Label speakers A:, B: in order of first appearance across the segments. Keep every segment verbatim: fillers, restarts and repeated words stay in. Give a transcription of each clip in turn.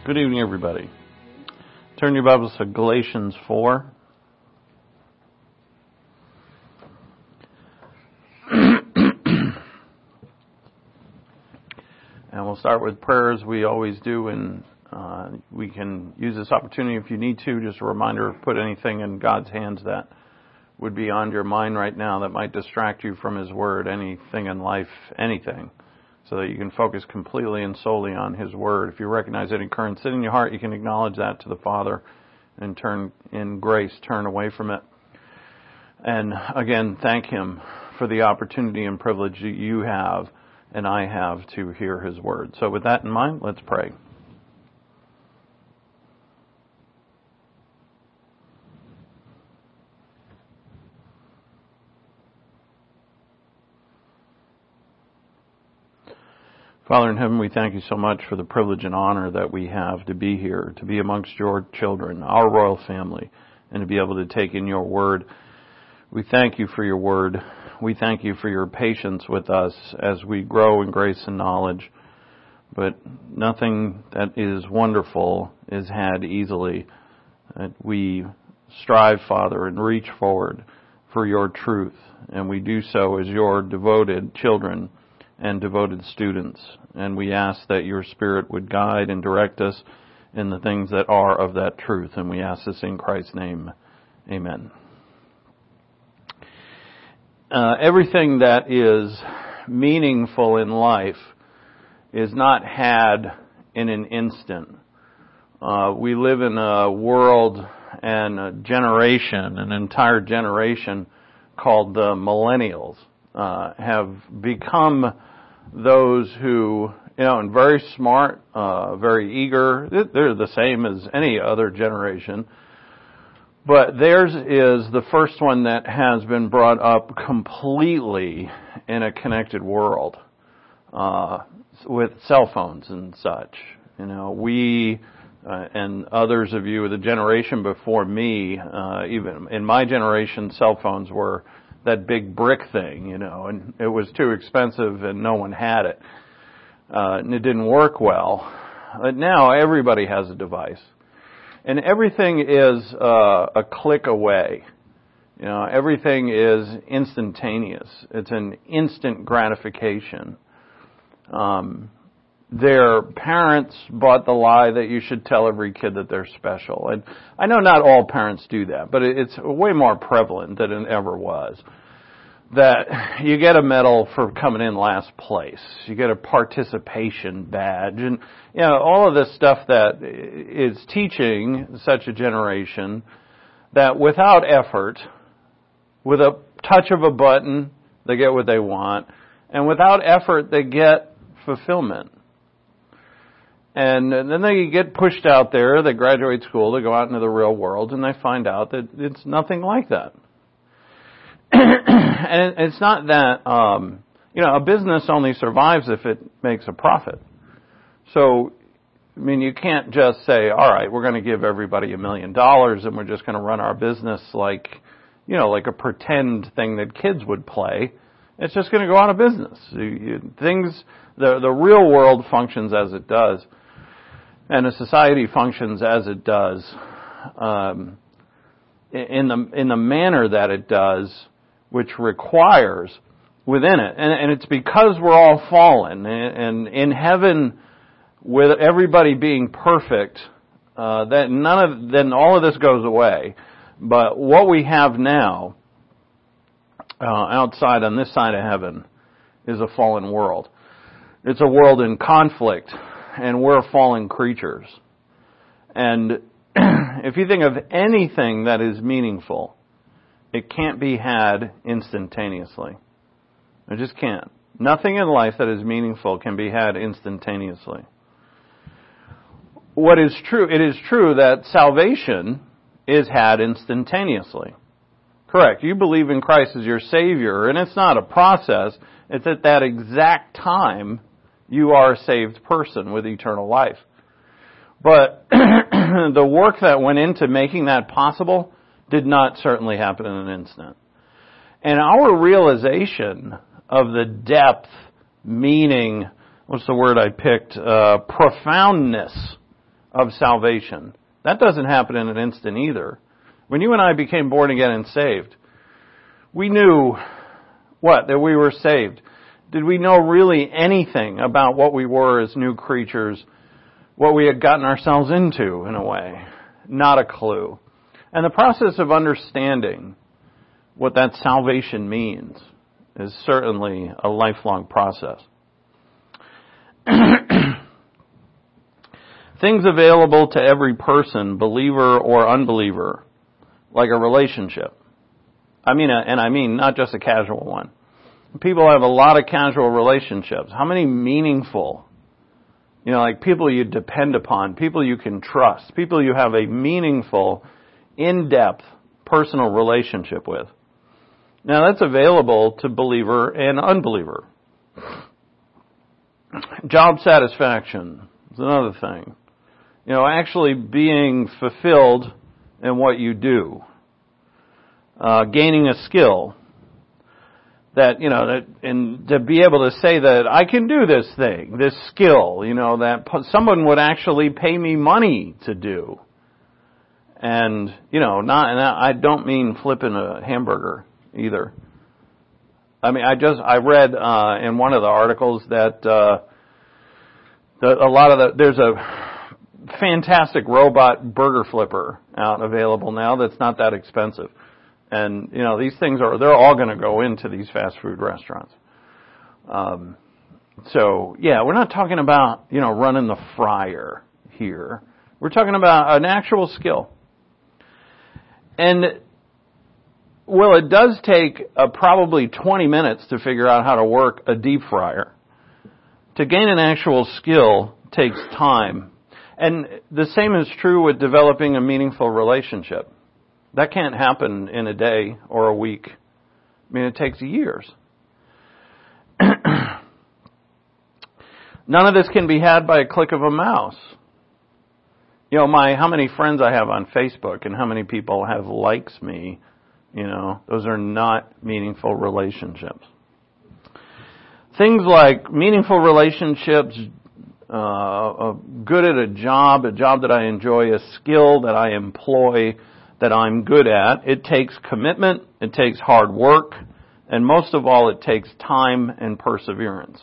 A: Good evening, everybody. Turn your Bibles to Galatians four. And we'll start with prayer as we always do, and uh, we can use this opportunity if you need to. Just a reminder, put anything in God's hands that would be on your mind right now that might distract you from His Word, anything in life, anything, so that you can focus completely and solely on His Word. If you recognize any current sin in your heart, you can acknowledge that to the Father and turn in grace, turn away from it. And again, thank Him for the opportunity and privilege that you have and I have to hear His Word. So with that in mind, let's pray. Father in heaven, we thank you so much for the privilege and honor that we have to be here, to be amongst your children, our royal family, and to be able to take in your word. We thank you for your word. We thank you for your patience with us as we grow in grace and knowledge. But nothing that is wonderful is had easily. That we strive, Father, and reach forward for your truth, and we do so as your devoted children and devoted students. And we ask that your Spirit would guide and direct us in the things that are of that truth. And we ask this in Christ's name. Amen. Uh, everything that is meaningful in life is not had in an instant. Uh, we live in a world and a generation, an entire generation called the millennials, uh, have become those who, you know, and very smart, uh, very eager. They're the same as any other generation. But theirs is the first one that has been brought up completely in a connected world, uh, with cell phones and such. You know, we, uh, and others of you, the generation before me, uh, even in my generation, cell phones were that big brick thing, you know, and it was too expensive and no one had it. Uh, and it didn't work well. But now everybody has a device. And everything is uh, a click away. You know, everything is instantaneous. It's an instant gratification. Um, their parents bought the lie that you should tell every kid that they're special. And I know not all parents do that, but it's way more prevalent than it ever was. That you get a medal for coming in last place. You get a participation badge. And, you know, all of this stuff that is teaching such a generation that without effort, with a touch of a button, they get what they want. And without effort, they get fulfillment. And then they get pushed out there, they graduate school, they go out into the real world, and they find out that it's nothing like that. And it's not that, um, you know, a business only survives if it makes a profit. So, I mean, you can't just say, all right, we're going to give everybody a million dollars and we're just going to run our business like, you know, like a pretend thing that kids would play. It's just going to go out of business. You, you, things, the, the real world functions as it does. And a society functions as it does, um, in the in the manner that it does, which requires within it, and, and it's because we're all fallen, and, and in heaven, with everybody being perfect, uh, that none of then all of this goes away. But what we have now, uh, outside on this side of heaven, is a fallen world. It's a world in conflict. And we're fallen creatures. And if you think of anything that is meaningful, it can't be had instantaneously. It just can't. Nothing in life that is meaningful can be had instantaneously. What is true, it is true that salvation is had instantaneously. Correct. You believe in Christ as your Savior, and it's not a process. It's at that exact time you are a saved person with eternal life. But the work that went into making that possible did not certainly happen in an instant. And our realization of the depth, meaning, what's the word I picked, uh, profoundness of salvation. That doesn't happen in an instant either. When you and I became born again and saved, we knew what? That we were saved. Did we know really anything about what we were as new creatures, what we had gotten ourselves into in a way? Not a clue. And the process of understanding what that salvation means is certainly a lifelong process. Things available to every person, believer or unbeliever, like a relationship. I mean, and I mean not just a casual one. People have a lot of casual relationships. How many meaningful, you know, like people you depend upon, people you can trust, people you have a meaningful, in-depth personal relationship with? Now that's available to believer and unbeliever. Job satisfaction is another thing. You know, actually being fulfilled in what you do. Uh, gaining a skill. That, you know, that, and to be able to say that I can do this thing, this skill, you know, that someone would actually pay me money to do. And, you know, not, and I don't mean flipping a hamburger either. I mean, I just, I read, uh, in one of the articles that, uh, that a lot of the, there's a fantastic robot burger flipper out available now that's not that expensive. And, you know, these things are, they're all going to go into these fast food restaurants. Um, so, yeah, we're not talking about, you know, running the fryer here. We're talking about an actual skill. And, well, it does take uh, probably twenty minutes to figure out how to work a deep fryer. To gain an actual skill takes time. And the same is true with developing a meaningful relationship. That can't happen in a day or a week. I mean, it takes years. None of this can be had by a click of a mouse. You know, my how many friends I have on Facebook and how many people have likes me, you know, those are not meaningful relationships. Things like meaningful relationships, uh, good at a job, a job that I enjoy, a skill that I employ, that I'm good at. It takes commitment, it takes hard work, and most of all, it takes time and perseverance.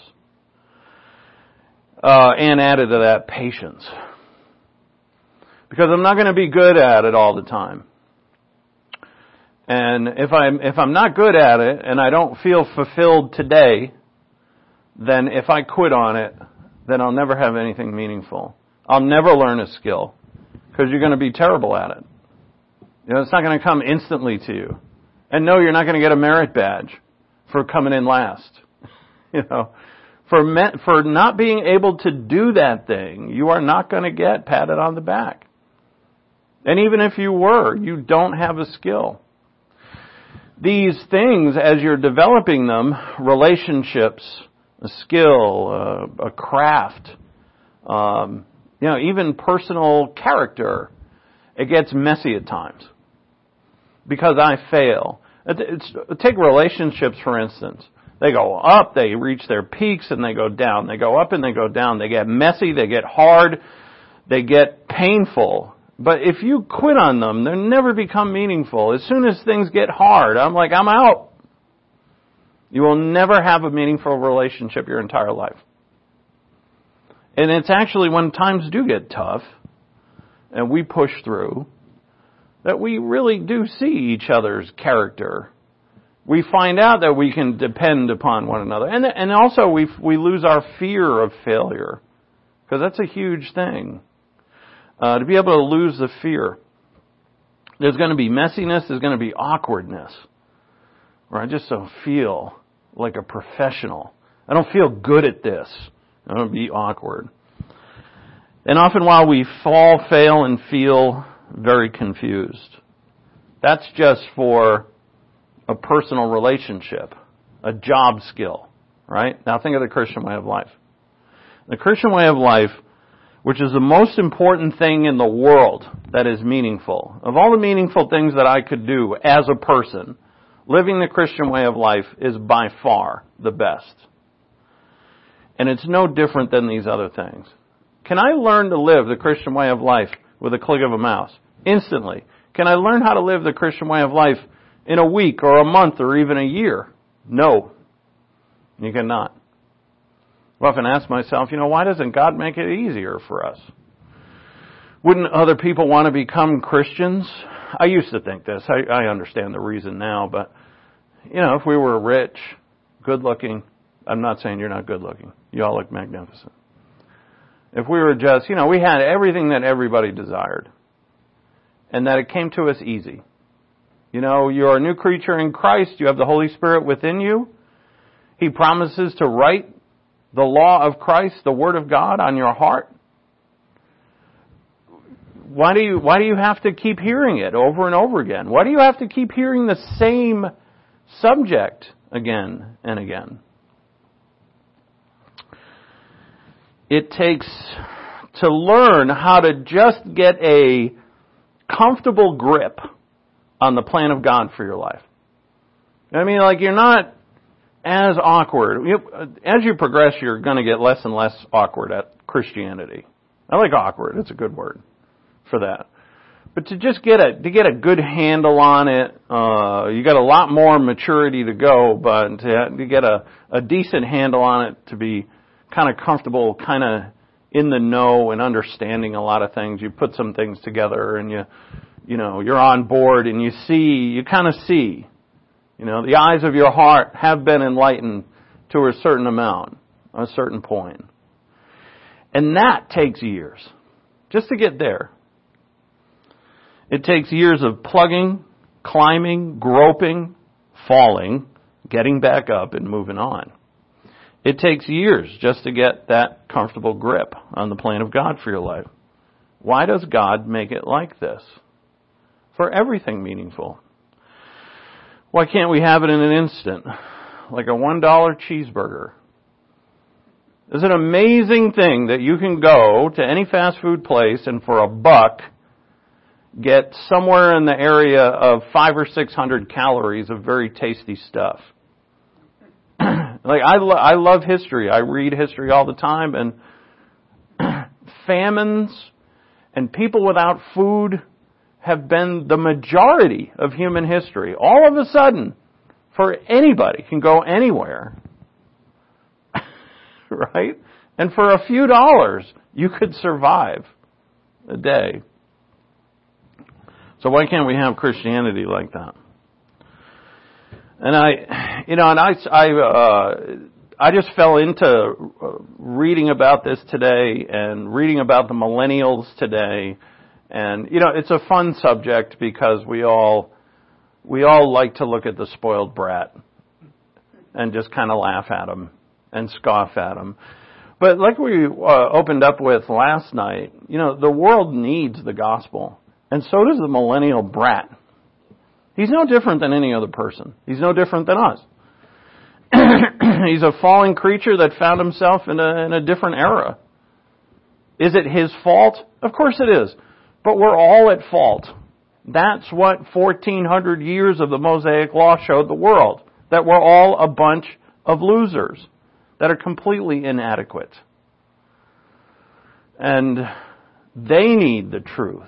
A: Uh, and added to that, patience. Because I'm not going to be good at it all the time. And if I'm, if I'm not good at it and I don't feel fulfilled today, then if I quit on it, then I'll never have anything meaningful. I'll never learn a skill because you're going to be terrible at it. You know, it's not going to come instantly to you. And no, you're not going to get a merit badge for coming in last. You know, for me, for not being able to do that thing, you are not going to get patted on the back. And even if you were, you don't have a skill. These things, as you're developing them, relationships, a skill, uh, a craft, um, you know, even personal character, it gets messy at times. Because I fail. It's, take relationships, for instance. They go up, they reach their peaks, and they go down. They go up and they go down. They get messy, they get hard, they get painful. But if you quit on them, they'll never become meaningful. As soon as things get hard, I'm like, I'm out. You will never have a meaningful relationship your entire life. And it's actually when times do get tough, and we push through, that we really do see each other's character. We find out that we can depend upon one another. And and also we we lose our fear of failure. Because that's a huge thing. Uh, to be able to lose the fear. There's going to be messiness. There's going to be awkwardness. Where I just don't feel like a professional. I don't feel good at this. I'm going to be awkward. And often while we fall, fail, and feel very confused, that's just for a personal relationship, a job skill, right? Now think of the Christian way of life. The Christian way of life, which is the most important thing in the world that is meaningful. Of all the meaningful things that I could do as a person, living the Christian way of life is by far the best. And it's no different than these other things. Can I learn to live the Christian way of life with a click of a mouse? Instantly. Can I learn how to live the Christian way of life in a week or a month or even a year? No. You cannot. I often ask myself, you know, why doesn't God make it easier for us? Wouldn't other people want to become Christians? I used to think this. I, I understand the reason now, but, you know, if we were rich, good looking, I'm not saying you're not good looking. You all look magnificent. If we were just, you know, we had everything that everybody desired, and that it came to us easy. You know, you're a new creature in Christ. You have the Holy Spirit within you. He promises to write the law of Christ, the Word of God, on your heart. Why do you, why do you have to keep hearing it over and over again? Why do you have to keep hearing the same subject again and again? It takes to learn how to just get a comfortable grip on the plan of God for your life. I mean, like, you're not as awkward. You, as you progress, you're going to get less and less awkward at Christianity. I like awkward. It's a good word for that. But to just get a to get a good handle on it, uh, you got a lot more maturity to go, but to, to get a, a decent handle on it, to be kind of comfortable, kind of in the know and understanding a lot of things. You put some things together and you, you know, you're on board and you see, you kind of see, you know, the eyes of your heart have been enlightened to a certain amount, a certain point. And that takes years, just to get there. It takes years of plugging, climbing, groping, falling, getting back up and moving on. It takes years just to get that comfortable grip on the plan of God for your life. Why does God make it like this? For everything meaningful. Why can't we have it in an instant? Like a one dollar cheeseburger. It's an amazing thing that you can go to any fast food place and for a buck get somewhere in the area of five or six hundred calories of very tasty stuff. Like, I, lo- I love history. I read history all the time, and famines and people without food have been the majority of human history. All of a sudden, for anybody can go anywhere, right? And for a few dollars, you could survive a day. So why can't we have Christianity like that? And I, you know, and I, I, uh, I just fell into reading about this today and reading about the millennials today. And, you know, it's a fun subject because we all, we all like to look at the spoiled brat and just kind of laugh at them and scoff at them. But like we uh, opened up with last night, you know, the world needs the gospel. And so does the millennial brat. He's no different than any other person. He's no different than us. He's a fallen creature that found himself in a, in a different era. Is it his fault? Of course it is. But we're all at fault. That's what fourteen hundred years of the Mosaic Law showed the world. That we're all a bunch of losers that are completely inadequate. And they need the truth.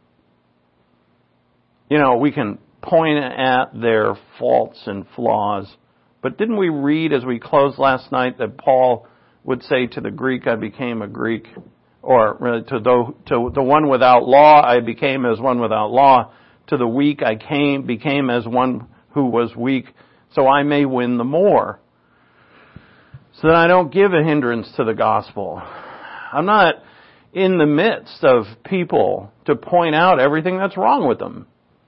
A: You know, we can point at their faults and flaws. But didn't we read as we closed last night that Paul would say to the Greek, I became a Greek, or to the, to the one without law, I became as one without law. To the weak, I came, became as one who was weak, so I may win the more. So that I don't give a hindrance to the gospel. I'm not in the midst of people to point out everything that's wrong with them.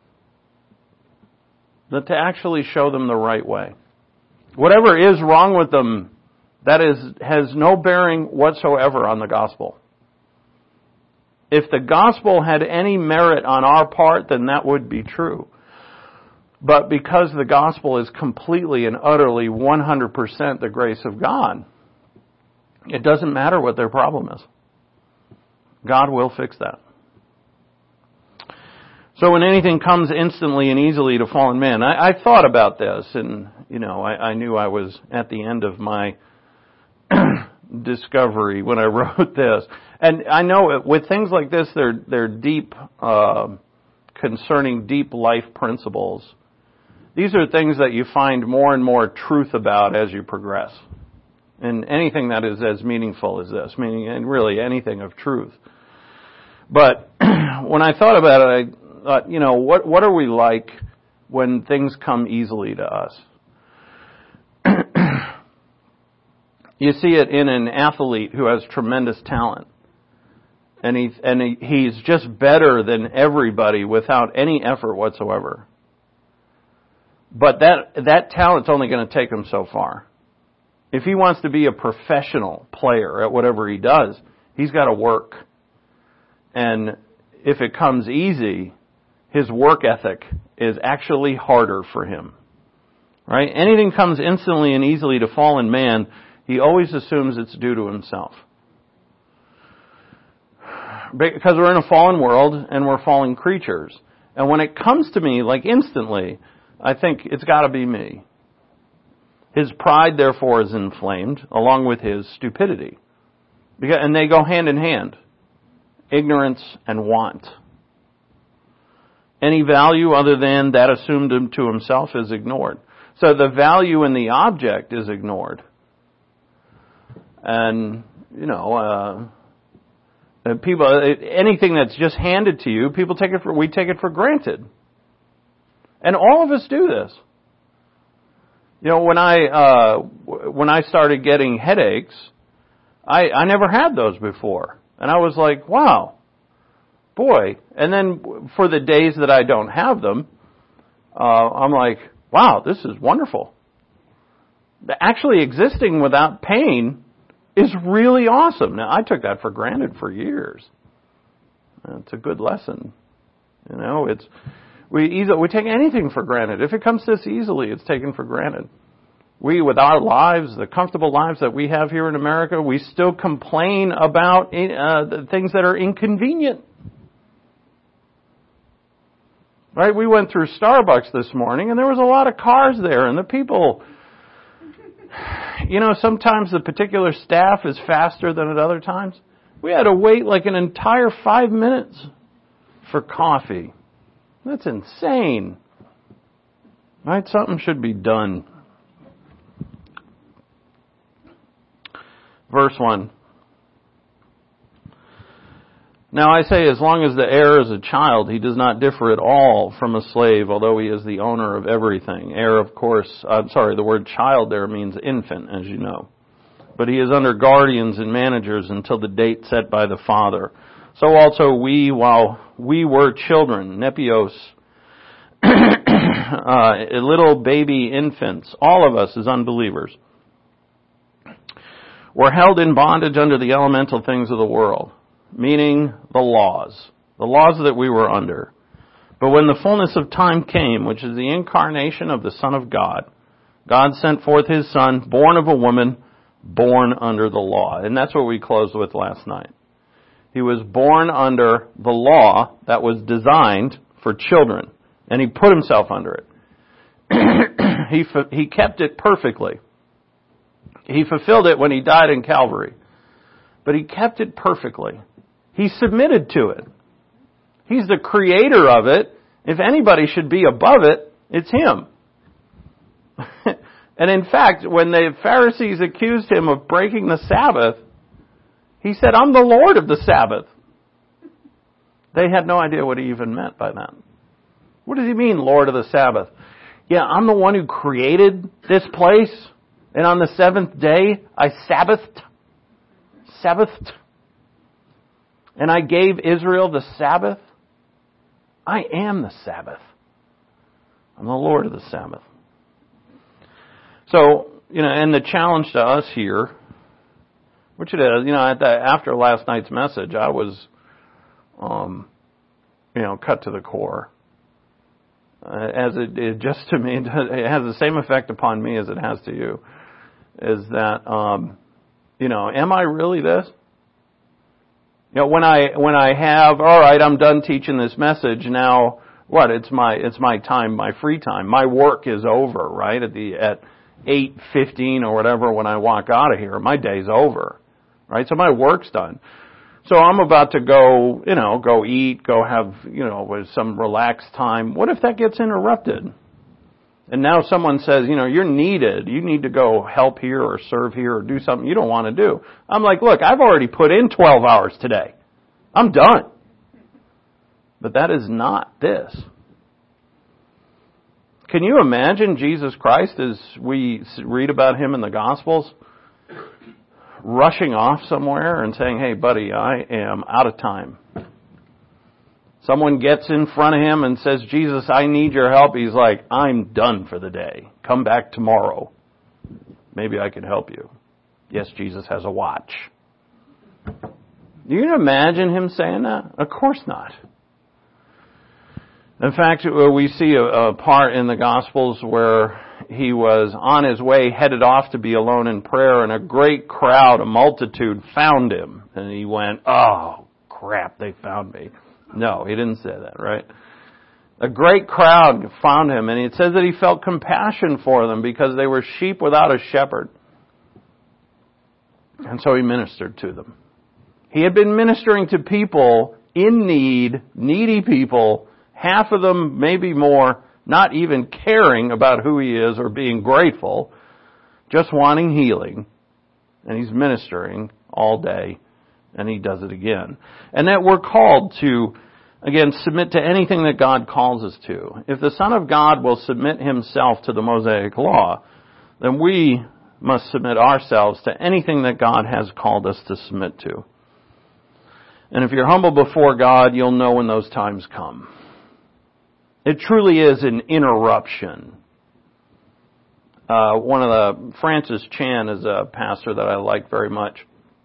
A: But to actually show them the right way. Whatever is wrong with them, that is has no bearing whatsoever on the gospel. If the gospel had any merit on our part, then that would be true. But because the gospel is completely and utterly one hundred percent the grace of God, it doesn't matter what their problem is. God will fix that. So when anything comes instantly and easily to fallen man, I, I thought about this, and you know, I, I knew I was at the end of my discovery when I wrote this. And I know with things like this, they're, they're deep, uh, concerning deep life principles. These are things that you find more and more truth about as you progress. And anything that is as meaningful as this, meaning, and really anything of truth. But when I thought about it, I thought, you know, what, what are we like when things come easily to us? You see it in an athlete who has tremendous talent. And he, and he, he's just better than everybody without any effort whatsoever. But that, that talent's only going to take him so far. If he wants to be a professional player at whatever he does, he's got to work. And if it comes easy, his work ethic is actually harder for him. Right? Anything comes instantly and easily to fallen man, he always assumes it's due to himself. Because we're in a fallen world and we're fallen creatures. And when it comes to me, like instantly, I think it's got to be me. His pride, therefore, is inflamed, along with his stupidity. And they go hand in hand. Ignorance and want. Any value other than that assumed to himself is ignored. So the value in the object is ignored. And, you know, uh, people, anything that's just handed to you, people take it for, we take it for granted. And all of us do this. You know, when I, uh, when I started getting headaches, I, I never had those before. And I was like, wow, boy. And then for the days that I don't have them, uh, I'm like, wow, this is wonderful. Actually existing without pain is really awesome. Now, I took that for granted for years. It's a good lesson. You know, it's, we easily, we take anything for granted. If it comes this easily, it's taken for granted. We, with our lives, the comfortable lives that we have here in America, we still complain about uh, the things that are inconvenient. Right? We went through Starbucks this morning, and there was a lot of cars there, and the people, you know, sometimes the particular staff is faster than at other times. We had to wait like an entire five minutes for coffee. That's insane. Right? Something should be done. Verse one. Now I say, as long as the heir is a child, he does not differ at all from a slave, although he is the owner of everything. Heir, of course, I'm sorry, the word child there means infant, as you know. But he is under guardians and managers until the date set by the father. So also we, while we were children, nepios, uh, little baby infants, all of us as unbelievers, were held in bondage under the elemental things of the world, meaning the laws, the laws that we were under. But when the fullness of time came, which is the incarnation of the Son of God, God sent forth His Son, born of a woman, born under the law. And that's what we closed with last night. He was born under the law that was designed for children, and He put Himself under it. he, he kept it perfectly. He fulfilled it when He died in Calvary. But He kept it perfectly. He submitted to it. He's the creator of it. If anybody should be above it, it's Him. And in fact, when the Pharisees accused Him of breaking the Sabbath, He said, I'm the Lord of the Sabbath. They had no idea what He even meant by that. What does He mean, Lord of the Sabbath? Yeah, I'm the one who created this place. And on the seventh day, I Sabbathed. Sabbathed. And I gave Israel the Sabbath. I am the Sabbath. I'm the Lord of the Sabbath. So, you know, and the challenge to us here, which it is, you know, at the, after last night's message, I was, um, you know, cut to the core. Uh, as it, it just to me, it has the same effect upon me as it has to you. Is that, um, you know, am I really this? You know, when I, when I have, all right, I'm done teaching this message, now what? It's my, it's my time, my free time. My work is over, right? At the, at, eight fifteen or whatever when I walk out of here. My day's over, right? So my work's done. So I'm about to go, you know, go eat, go have, you know, with some relaxed time. What if that gets interrupted? And now someone says, you know, you're needed. You need to go help here or serve here or do something you don't want to do. I'm like, look, I've already put in twelve hours today. I'm done. But that is not this. Can you imagine Jesus Christ as we read about Him in the Gospels rushing off somewhere and saying, hey, buddy, I am out of time. Someone gets in front of Him and says, Jesus, I need your help. He's like, I'm done for the day. Come back tomorrow. Maybe I can help you. Yes, Jesus has a watch. Do you imagine Him saying that? Of course not. In fact, we see a, a part in the Gospels where He was on His way, headed off to be alone in prayer, and a great crowd, a multitude, found Him. And He went, oh, crap, they found me. No, He didn't say that, right? A great crowd found Him, and it says that He felt compassion for them because they were sheep without a shepherd. And so He ministered to them. He had been ministering to people in need, needy people, half of them, maybe more, not even caring about who He is or being grateful, just wanting healing. And He's ministering all day, and He does it again. And that we're called to, again, submit to anything that God calls us to. If the Son of God will submit Himself to the Mosaic Law, then we must submit ourselves to anything that God has called us to submit to. And if you're humble before God, you'll know when those times come. It truly is an interruption. Uh, one of the, Francis Chan is a pastor that I like very much.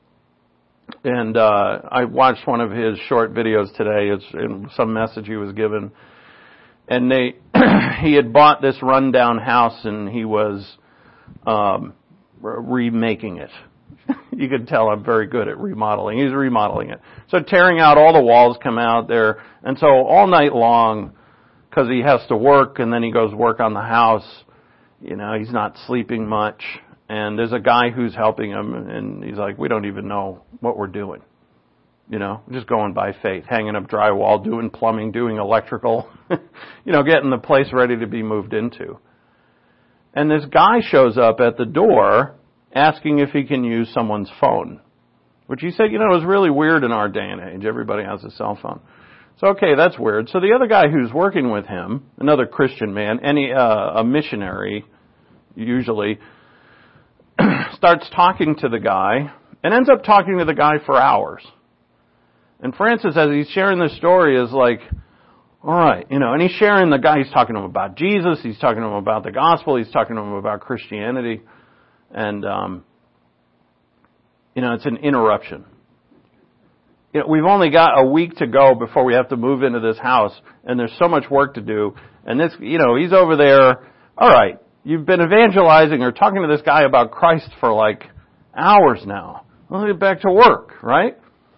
A: And uh, I watched one of his short videos today. It's in some message he was given. And they, he had bought this rundown house and he was um, remaking it. You could tell I'm very good at remodeling. He's remodeling it. So tearing out all the walls come out there. And so all night long, because he has to work and then he goes work on the house, you know, he's not sleeping much. And there's a guy who's helping him and he's like, we don't even know what we're doing. You know, just going by faith, hanging up drywall, doing plumbing, doing electrical, you know, getting the place ready to be moved into. And this guy shows up at the door asking if he can use someone's phone, which he said, you know, is really weird in our day and age. Everybody has a cell phone. So, okay, that's weird. So the other guy who's working with him, another Christian man, any uh, a missionary, usually, starts talking to the guy and ends up talking to the guy for hours. And Francis, as he's sharing this story, is like, all right, you know, and he's sharing the guy, he's talking to him about Jesus, he's talking to him about the gospel, he's talking to him about Christianity. And, um, you know, it's an interruption. You know, we've only got a week to go before we have to move into this house, and there's so much work to do. And this, you know, he's over there, all right, you've been evangelizing or talking to this guy about Christ for like hours now. Let's get back to work, right?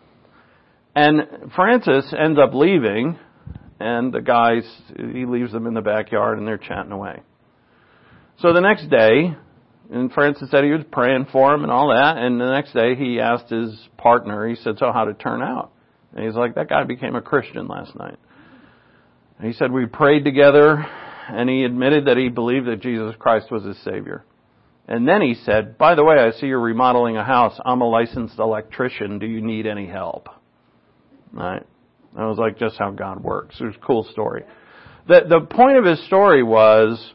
A: And Francis ends up leaving, and the guys, he leaves them in the backyard, and they're chatting away. So the next day, and Francis said he was praying for him and all that. And the next day he asked his partner, he said, so how'd it turn out? And he's like, that guy became a Christian last night. And he said, we prayed together and he admitted that he believed that Jesus Christ was his Savior. And then he said, by the way, I see you're remodeling a house. I'm a licensed electrician. Do you need any help? All right. That was like just how God works. It was a cool story. The, the point of his story was,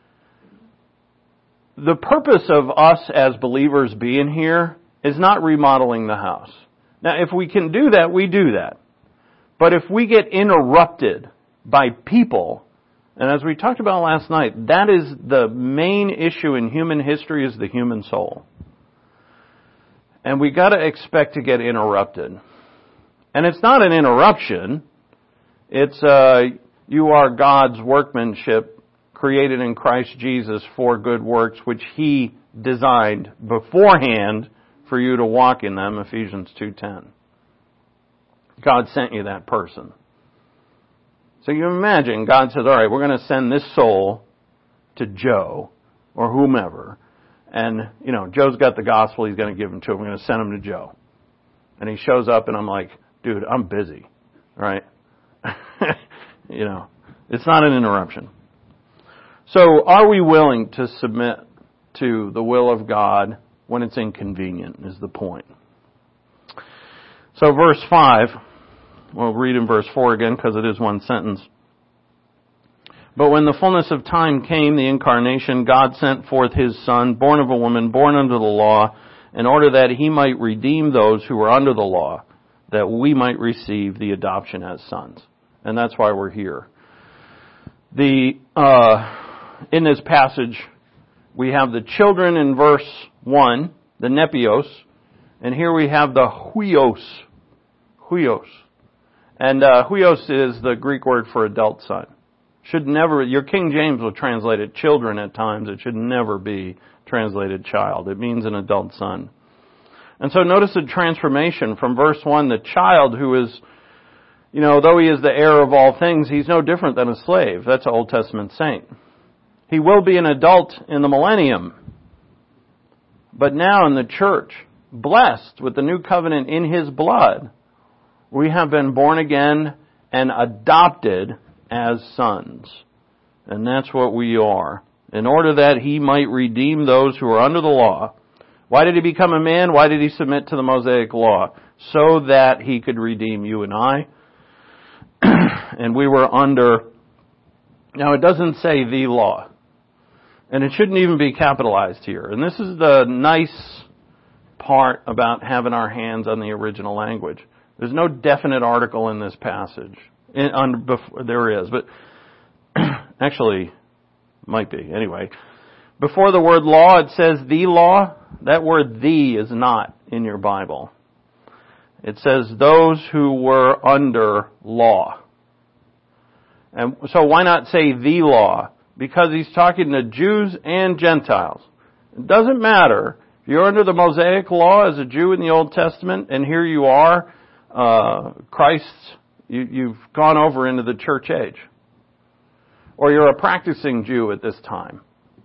A: the purpose of us as believers being here is not remodeling the house. Now, if we can do that, we do that. But if we get interrupted by people, and as we talked about last night, that is the main issue in human history, is the human soul. And we got to expect to get interrupted. And it's not an interruption. It's uh, you are God's workmanship, created in Christ Jesus for good works, which He designed beforehand for you to walk in them, Ephesians two ten. God sent you that person. So you imagine, God says, all right, we're going to send this soul to Joe, or whomever. And, you know, Joe's got the gospel. He's going to give him to him. I'm going to send him to Joe. And he shows up and I'm like, dude, I'm busy. Right? You know, it's not an interruption. So are we willing to submit to the will of God when it's inconvenient is the point. So verse five, we'll read in verse four again because it is one sentence. But when the fullness of time came, the incarnation, God sent forth His Son, born of a woman, born under the law, in order that He might redeem those who were under the law, that we might receive the adoption as sons. And that's why we're here. The uh, in this passage, we have the children in verse one, the nepios, and here we have the huios. Huios. And uh, huios is the Greek word for adult son. Should never, your King James will translate it children at times. It should never be translated child. It means an adult son. And so notice the transformation from verse one, the child who is, you know, though he is the heir of all things, he's no different than a slave. That's an Old Testament saint. He will be an adult in the millennium. But now in the church, blessed with the new covenant in His blood, we have been born again and adopted as sons. And that's what we are. In order that He might redeem those who are under the law. Why did He become a man? Why did He submit to the Mosaic law? So that He could redeem you and I. And we were under, now it doesn't say the law. And it shouldn't even be capitalized here. And this is the nice part about having our hands on the original language. There's no definite article in this passage. In, on, before, there is, but actually, might be. Anyway, before the word law, it says the law. That word the is not in your Bible. It says those who were under law. And so why not say the law? Because he's talking to Jews and Gentiles. It doesn't matter. If you're under the Mosaic law as a Jew in the Old Testament, and here you are, uh, Christ, you, you've gone over into the church age. Or you're a practicing Jew at this time.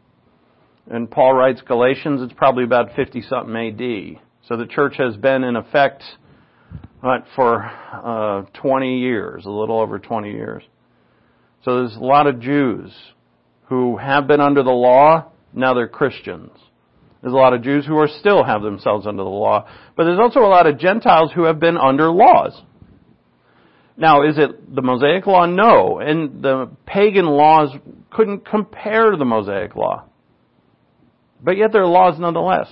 A: And Paul writes Galatians, it's probably about fifty-something A D. So the church has been in effect what, for uh, twenty years, a little over twenty years. So there's a lot of Jews who have been under the law, now they're Christians. There's a lot of Jews who are still have themselves under the law. But there's also a lot of Gentiles who have been under laws. Now, is it the Mosaic law? No. And the pagan laws couldn't compare to the Mosaic law. But yet they're laws nonetheless.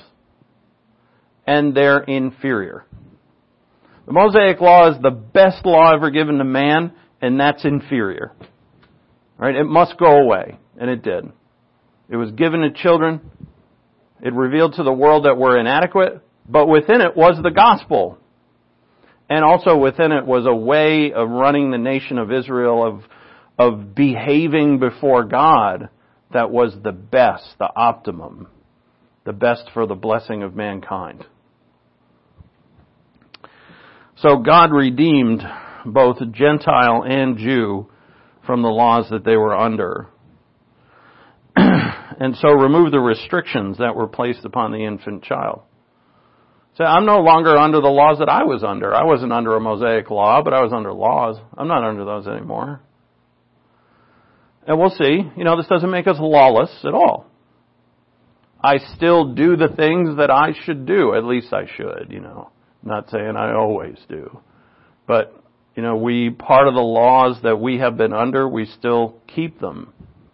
A: And they're inferior. The Mosaic law is the best law ever given to man, and that's inferior. Right? It must go away. And it did. It was given to children. It revealed to the world that we're inadequate. But within it was the gospel. And also within it was a way of running the nation of Israel, of, of behaving before God that was the best, the optimum, the best for the blessing of mankind. So God redeemed both Gentile and Jew from the laws that they were under. And so remove the restrictions that were placed upon the infant child. So I'm no longer under the laws that I was under. I wasn't under a Mosaic law, but I was under laws. I'm not under those anymore. And we'll see. You know, this doesn't make us lawless at all. I still do the things that I should do. At least I should, you know. I'm not saying I always do. But, you know, we, part of the laws that we have been under, we still keep them.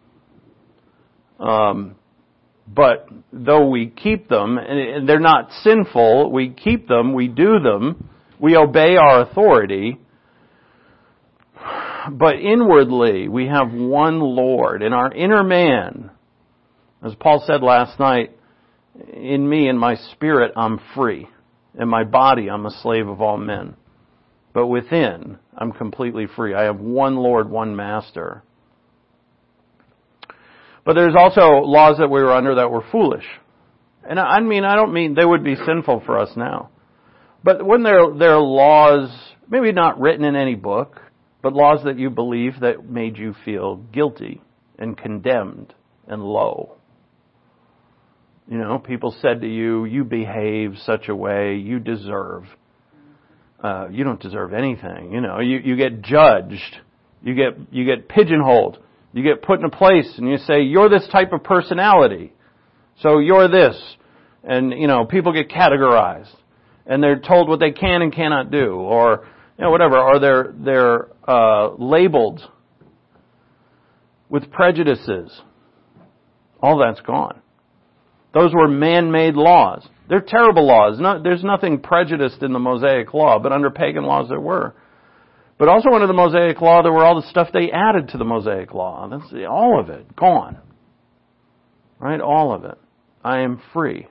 A: Um, but though we keep them, and they're not sinful, we keep them, we do them, we obey our authority, but inwardly we have one Lord. In our inner man, as Paul said last night, in me, in my spirit, I'm free. In my body, I'm a slave of all men. But within, I'm completely free. I have one Lord, one Master. But there's also laws that we were under that were foolish. And I mean, I don't mean they would be sinful for us now. But when there, there are laws, maybe not written in any book, but laws that you believe that made you feel guilty and condemned and low. You know, people said to you, you behave such a way, you deserve. Uh, you don't deserve anything. You know, you, you get judged. You get, you get pigeonholed. You get put in a place and you say, you're this type of personality. So you're this. And, you know, people get categorized. And they're told what they can and cannot do. Or, you know, whatever. Or they're, they're, uh, labeled with prejudices. All that's gone. Those were man-made laws. They're terrible laws. No, there's nothing prejudiced in the Mosaic Law, but under pagan laws there were. But also under the Mosaic Law, there were all the stuff they added to the Mosaic Law. That's all of it gone. Right? All of it. I am free.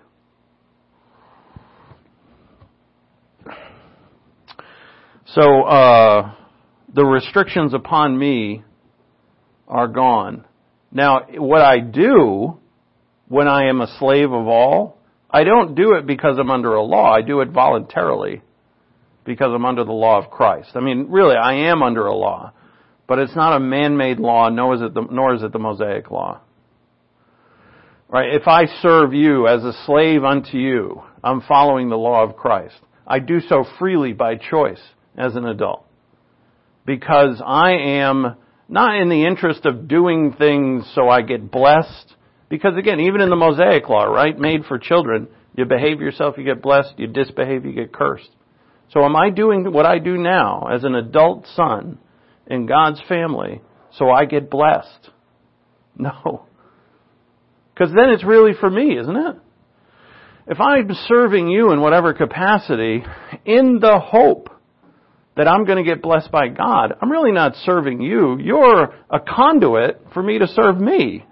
A: So, uh, the restrictions upon me are gone. Now, what I do when I am a slave of all, I don't do it because I'm under a law. I do it voluntarily because I'm under the law of Christ. I mean, really, I am under a law. But it's not a man-made law, nor is it the, nor is it the Mosaic Law. Right? If I serve you as a slave unto you, I'm following the law of Christ. I do so freely by choice as an adult. Because I am not in the interest of doing things so I get blessed. Because again, even in the Mosaic Law, right, made for children, you behave yourself, you get blessed, you disbehave, you get cursed. So am I doing what I do now as an adult son in God's family so I get blessed? No. Because then it's really for me, isn't it? If I'm serving you in whatever capacity in the hope that I'm going to get blessed by God, I'm really not serving you. You're a conduit for me to serve me.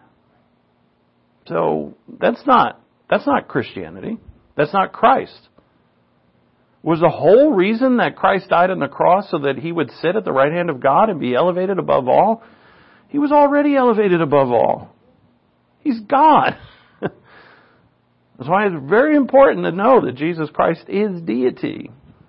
A: So that's not, that's not Christianity. That's not Christ. Was the whole reason that Christ died on the cross so that he would sit at the right hand of God and be elevated above all? He was already elevated above all. He's God. That's why it's very important to know that Jesus Christ is deity.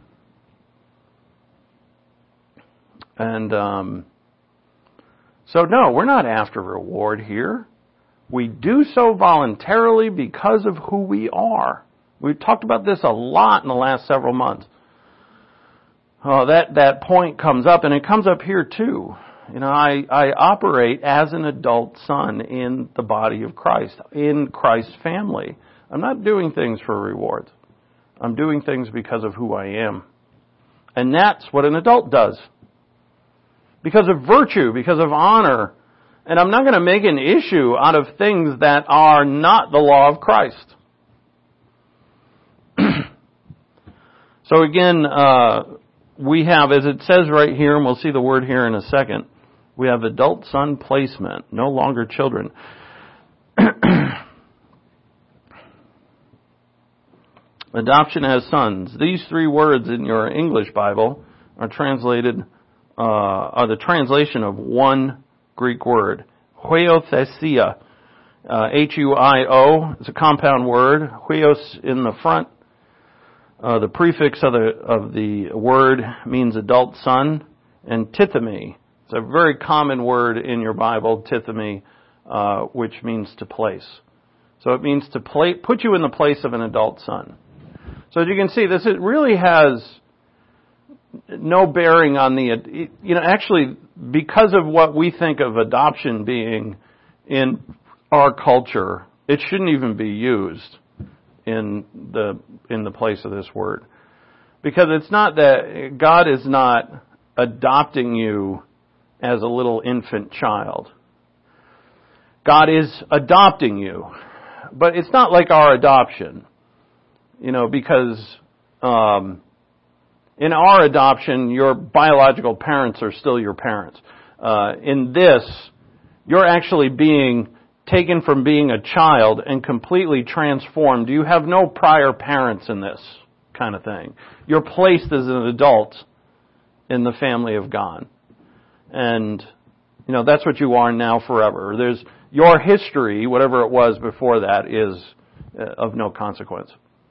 A: And um, so no, we're not after reward here. We do so voluntarily because of who we are. We've talked about this a lot in the last several months. Oh, that, that point comes up, and it comes up here too. You know, I, I operate as an adult son in the body of Christ, in Christ's family. I'm not doing things for rewards. I'm doing things because of who I am. And that's what an adult does. Because of virtue, because of honor. And I'm not going to make an issue out of things that are not the law of Christ. So again, uh, we have, as it says right here, and we'll see the word here in a second, we have adult son placement, no longer children. Adoption as sons. These three words in your English Bible are translated, uh, are the translation of one Greek word, huiothesia, uh, H U I O. It's a compound word. Huios in the front. Uh, the prefix of the of the word means adult son, and tithemi. It's a very common word in your Bible, tithemi, uh, which means to place. So it means to play, put you in the place of an adult son. So as you can see, this it really has no bearing on the, you know, actually, because of what we think of adoption being in our culture, it shouldn't even be used in the in the place of this word. Because it's not that, God is not adopting you as a little infant child. God is adopting you. But it's not like our adoption. You know, because um, in our adoption, your biological parents are still your parents. Uh, in this, you're actually being taken from being a child and completely transformed. You have no prior parents in this kind of thing. You're placed as an adult in the family of God. And, you know, that's what you are now forever. There's your history, whatever it was before that, is of no consequence.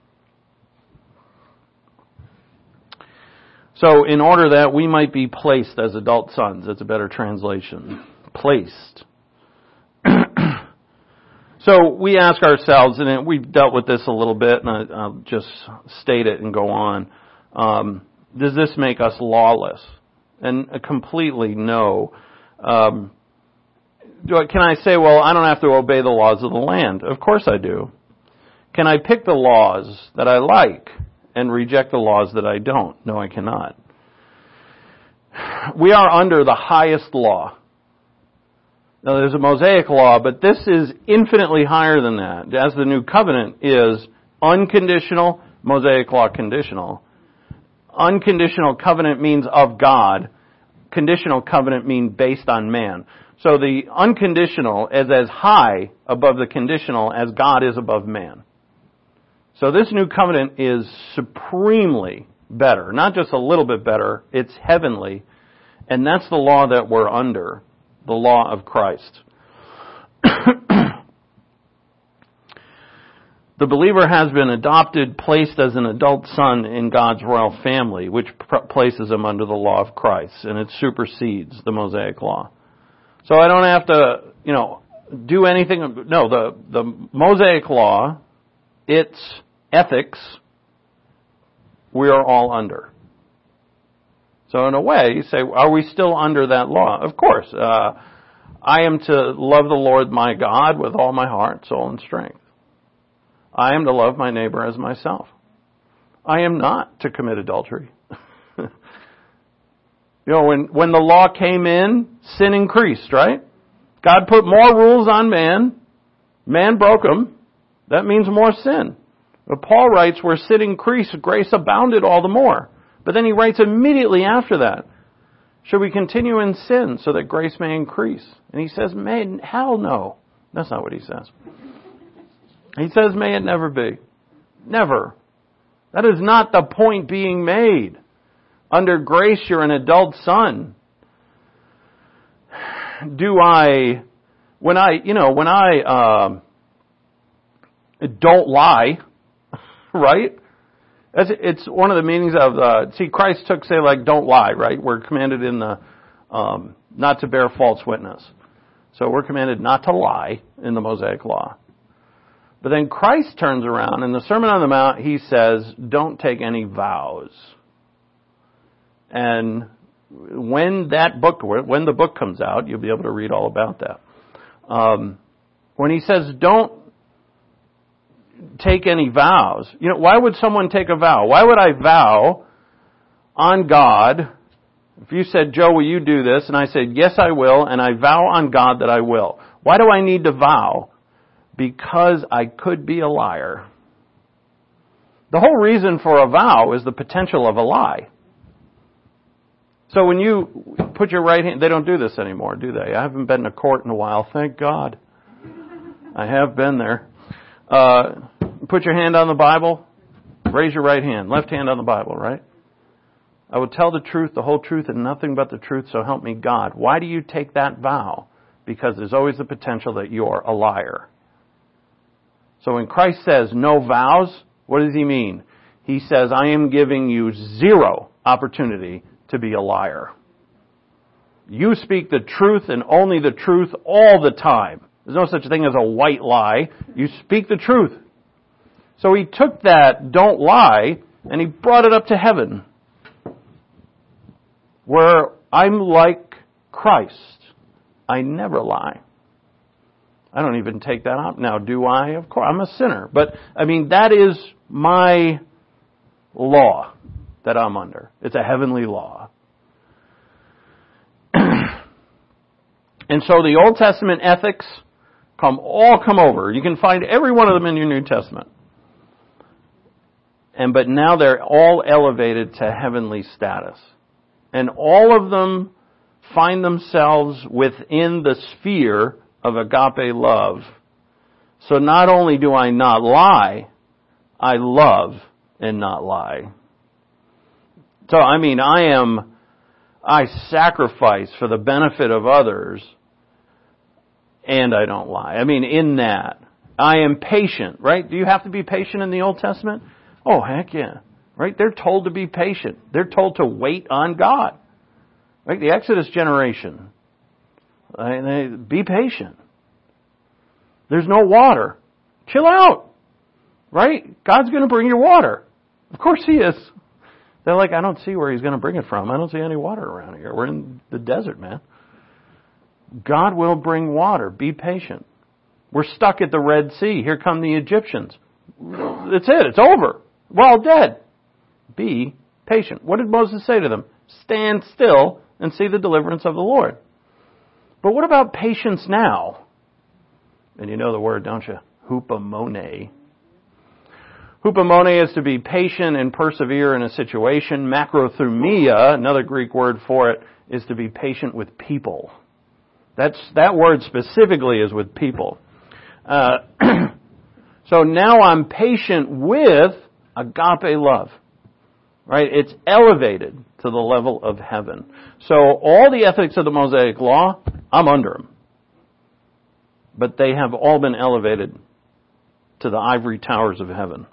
A: So in order that we might be placed as adult sons, that's a better translation. Placed. So we ask ourselves, and we've dealt with this a little bit, and I, I'll just state it and go on. Um, does this make us lawless? And completely no. Um, do I, can I say, well, I don't have to obey the laws of the land? Of course I do. Can I pick the laws that I like and reject the laws that I don't? No, I cannot. We are under the highest law. Now, there's a Mosaic law, but this is infinitely higher than that. As the new covenant is unconditional, Mosaic law conditional. Unconditional covenant means of God. Conditional covenant means based on man. So the unconditional is as high above the conditional as God is above man. So this new covenant is supremely better. Not just a little bit better, it's heavenly. And that's the law that we're under. The law of Christ. The believer has been adopted, placed as an adult son in God's royal family, which pr- places him under the law of Christ, and it supersedes the Mosaic law. So I don't have to, you know, do anything. No, the, the Mosaic law, its ethics, we are all under. So in a way, you say, are we still under that law? Of course. Uh, I am to love the Lord my God with all my heart, soul, and strength. I am to love my neighbor as myself. I am not to commit adultery. You know, when, when the law came in, sin increased, right? God put more rules on man. Man broke them. That means more sin. But Paul writes, where sin increased, grace abounded all the more. But then he writes immediately after that, should we continue in sin so that grace may increase? And he says, may, hell no. That's not what he says. He says, may it never be. Never. That is not the point being made. Under grace, you're an adult son. Do I, when I, you know, when I uh, don't lie, right? That's, it's one of the meanings of, uh, see, Christ took, say, like, don't lie, right? We're commanded in the, um, not to bear false witness. So we're commanded not to lie in the Mosaic law. But then Christ turns around in the Sermon on the Mount, he says, don't take any vows. And when that book, when the book comes out, you'll be able to read all about that. Um, when he says, don't take any vows. You know, why would someone take a vow? Why would I vow on God? If you said, Joe, will you do this? And I said, yes, I will. And I vow on God that I will. Why do I need to vow? Because I could be a liar. The whole reason for a vow is the potential of a lie. So when you put your right hand, they don't do this anymore, do they? I haven't been to court in a while, thank God. I have been there. Uh, put your hand on the Bible, raise your right hand, left hand on the Bible, right? I will tell the truth, the whole truth, and nothing but the truth, so help me God. Why do you take that vow? Because there's always the potential that you're a liar. So when Christ says no vows, what does he mean? He says, I am giving you zero opportunity to be a liar. You speak the truth and only the truth all the time. There's no such thing as a white lie. You speak the truth. So he took that don't lie and he brought it up to heaven, where I'm like Christ. I never lie. I don't even take that out. Now, do I? Of course, I'm a sinner. But, I mean, that is my law that I'm under. It's a heavenly law. And so the Old Testament ethics come all come over. You can find every one of them in your New Testament. And but now they're all elevated to heavenly status. And all of them find themselves within the sphere of agape love. So not only do I not lie, I love and not lie. So I mean, I am, I sacrifice for the benefit of others, and I don't lie. I mean, in that, I am patient, right? Do you have to be patient in the Old Testament? Oh, heck yeah. Right? They're told to be patient. They're told to wait on God. Right? The Exodus generation. They, be patient. There's no water. Chill out. Right? God's going to bring you water. Of course He is. They're like, I don't see where He's going to bring it from. I don't see any water around here. We're in the desert, man. God will bring water. Be patient. We're stuck at the Red Sea. Here come the Egyptians. That's it. It's over. We're all dead. Be patient. What did Moses say to them? Stand still and see the deliverance of the Lord. But what about patience now? And you know the word, don't you? Hupomone. Hupomone is to be patient and persevere in a situation. Macrothumia, another Greek word for it, is to be patient with people. That's, that word specifically is with people. Uh, so now I'm patient with agape love. Right? It's elevated to the level of heaven. So all the ethics of the Mosaic Law, I'm under them. But they have all been elevated to the ivory towers of heaven.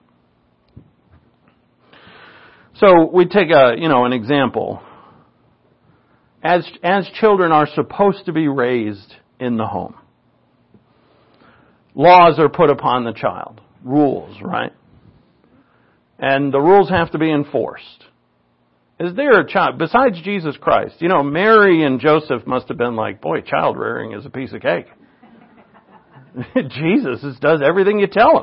A: So we take a, you know, an example. As, as children are supposed to be raised in the home. Laws are put upon the child. Rules, right? And the rules have to be enforced. Is there a child, besides Jesus Christ, you know, Mary and Joseph must have been like, boy, child rearing is a piece of cake. Jesus does everything you tell him.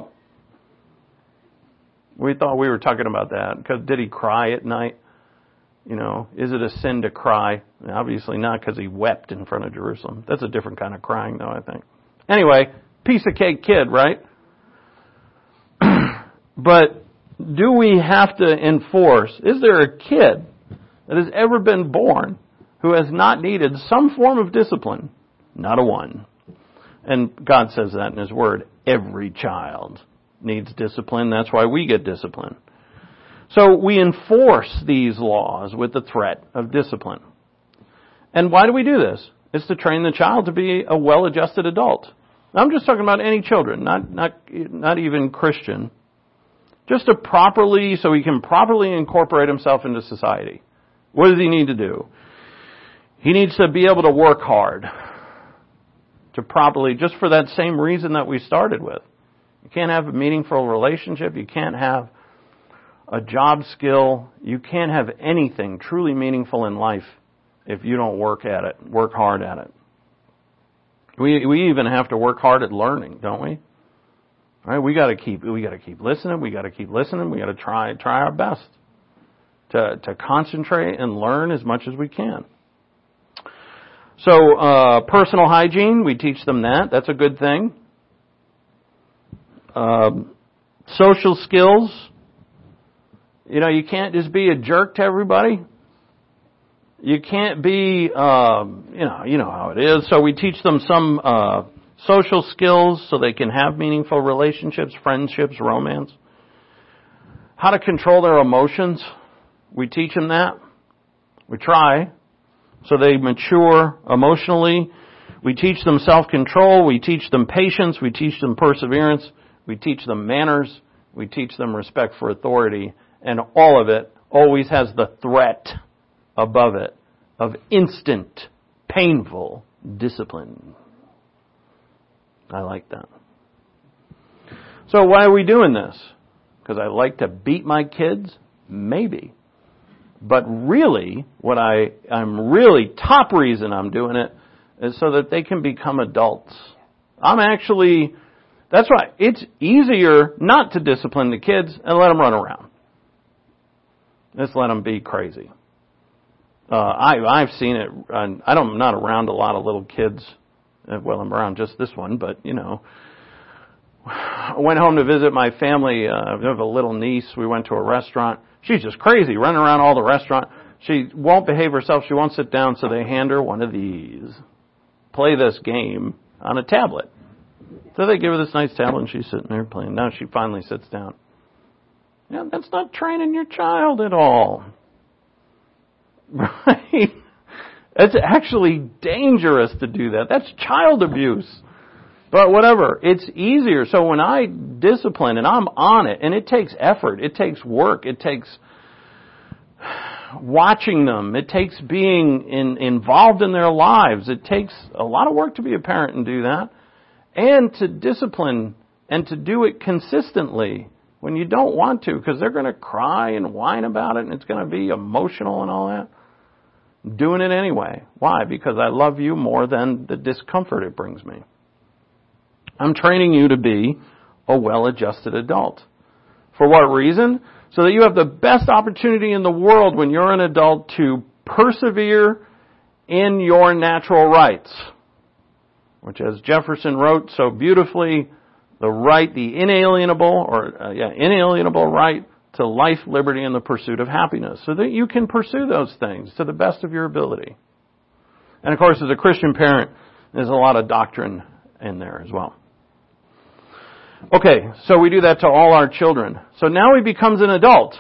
A: We thought we were talking about that. Because did he cry at night? You know, is it a sin to cry? Obviously not, because he wept in front of Jerusalem. That's a different kind of crying, though, I think. Anyway, piece of cake kid, right? But do we have to enforce? Is there a kid that has ever been born who has not needed some form of discipline? Not a one. And God says that in His Word. Every child needs discipline. That's why we get discipline. So we enforce these laws with the threat of discipline. And why do we do this? It's to train the child to be a well-adjusted adult. I'm just talking about any children, not not not even Christian. Just to properly, so he can properly incorporate himself into society. What does he need to do? He needs to be able to work hard. To properly, just for that same reason that we started with. You can't have a meaningful relationship. You can't have a job skill. You can't have anything truly meaningful in life if you don't work at it, work hard at it. We we even have to work hard at learning, don't we? All right, we got to keep we got to keep listening. We got to keep listening. We got to try try our best to to concentrate and learn as much as we can. So uh, personal hygiene, we teach them that. That's a good thing. Um, social skills. You know, you can't just be a jerk to everybody. You can't be, um, you know, you know how it is. So we teach them some uh, social skills so they can have meaningful relationships, friendships, romance. How to control their emotions. We teach them that. We try. So they mature emotionally. We teach them self-control. We teach them patience. We teach them perseverance. We teach them manners. We teach them respect for authority. And all of it always has the threat above it of instant, painful discipline. I like that. So why are we doing this? Because I like to beat my kids? Maybe. But really, what I, I'm really, top reason I'm doing it is so that they can become adults. I'm actually, that's right, it's easier not to discipline the kids and let them run around. Just let them be crazy. Uh, I, I've seen it, I don't, I'm not around a lot of little kids. Well, I'm around just this one, but you know. I went home to visit my family. Uh, I have a little niece. We went to a restaurant. She's just crazy, running around all the restaurant. She won't behave herself. She won't sit down, so they hand her one of these. Play this game on a tablet. So they give her this nice tablet, and she's sitting there playing. Now she finally sits down. Yeah, that's not training your child at all. Right? It's actually dangerous to do that. That's child abuse. But whatever, it's easier. So when I discipline and I'm on it, and it takes effort, it takes work, it takes watching them, it takes being in, involved in their lives, it takes a lot of work to be a parent and do that. and to discipline and to do it consistently when you don't want to, because they're going to cry and whine about it and it's going to be emotional and all that. Doing it anyway. Why? Because I love you more than the discomfort it brings me. I'm training you to be a well-adjusted adult. For what reason? So that you have the best opportunity in the world when you're an adult to persevere in your natural rights. Which, as Jefferson wrote so beautifully, the right, the inalienable, or uh, yeah, inalienable right to life, liberty, and the pursuit of happiness, so that you can pursue those things to the best of your ability. And of course, as a Christian parent, there's a lot of doctrine in there as well. Okay, so we do that to all our children. So now he becomes an adult.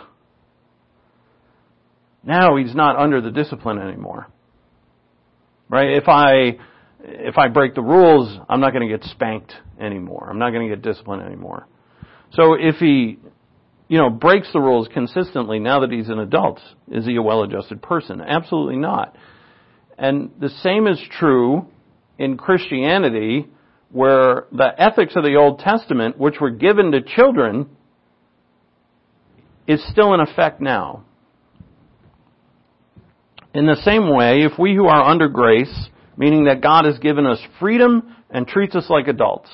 A: Now he's not under the discipline anymore. Right? If I if I break the rules, I'm not going to get spanked anymore. I'm not going to get disciplined anymore. So if he you know, breaks the rules consistently now that he's an adult, is he a well-adjusted person? Absolutely not. And the same is true in Christianity, where the ethics of the Old Testament, which were given to children, is still in effect now. In the same way, if we who are under grace, meaning that God has given us freedom and treats us like adults,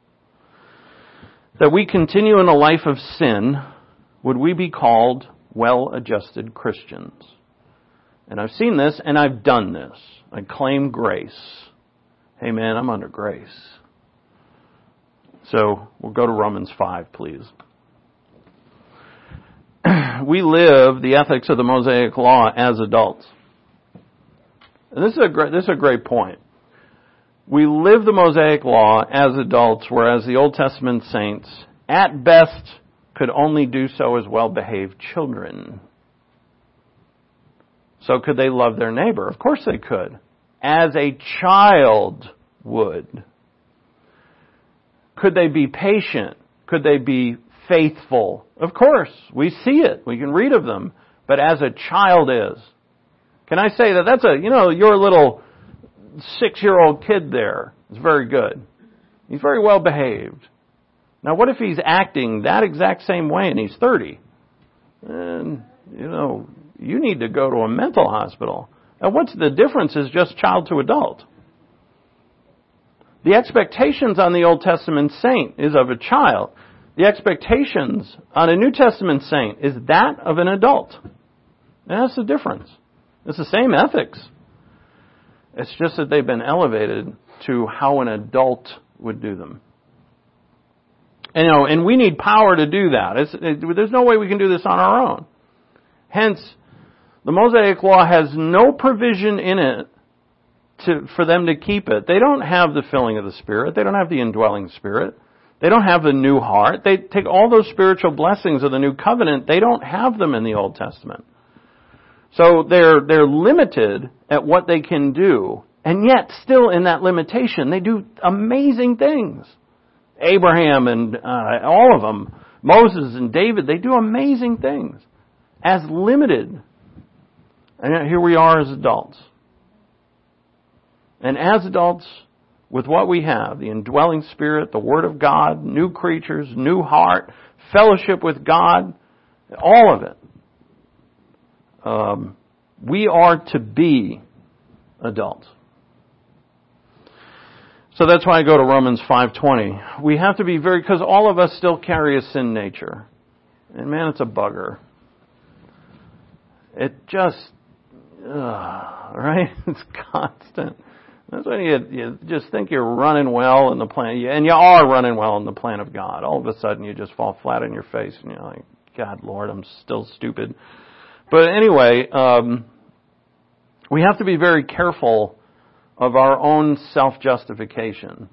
A: that we continue in a life of sin, would we be called well-adjusted Christians? And I've seen this, and I've done this. I claim grace. Hey man, I'm under grace. So, we'll go to Romans five, please. We live the ethics of the Mosaic Law as adults. And this is a great, this is a great point. We live the Mosaic Law as adults, whereas the Old Testament saints, at best, could only do so as well-behaved children. So could they love their neighbor? Of course they could. As a child would. Could they be patient? Could they be faithful? Of course. We see it. We can read of them. But as a child is. Can I say that that's a, you know, your little six-year-old kid there is very good. He's very well behaved. Now, what if he's acting that exact same way and he's thirty? And, you know, you need to go to a mental hospital. Now, what's the difference is just child to adult. The expectations on the Old Testament saint is of a child. The expectations on a New Testament saint is that of an adult. And that's the difference. It's the same ethics. It's just that they've been elevated to how an adult would do them. And, you know, and we need power to do that. It's, it, there's no way we can do this on our own. Hence, the Mosaic Law has no provision in it to, for them to keep it. They don't have the filling of the Spirit. They don't have the indwelling Spirit. They don't have the new heart. They take all those spiritual blessings of the new covenant. They don't have them in the Old Testament. So they're, they're limited at what they can do. And yet, still in that limitation, they do amazing things. Abraham and uh, all of them, Moses and David, they do amazing things as limited. And here we are as adults. And as adults, with what we have, the indwelling Spirit, the Word of God, new creatures, new heart, fellowship with God, all of it, um, we are to be adults. So that's why I go to Romans five twenty. We have to be very, because all of us still carry a sin nature. And man, it's a bugger. It just, ugh, right? It's constant. That's when you, you just think you're running well in the plan, and you are running well in the plan of God. All of a sudden you just fall flat on your face and you're like, God, Lord, I'm still stupid. But anyway, um, we have to be very careful of our own self-justification.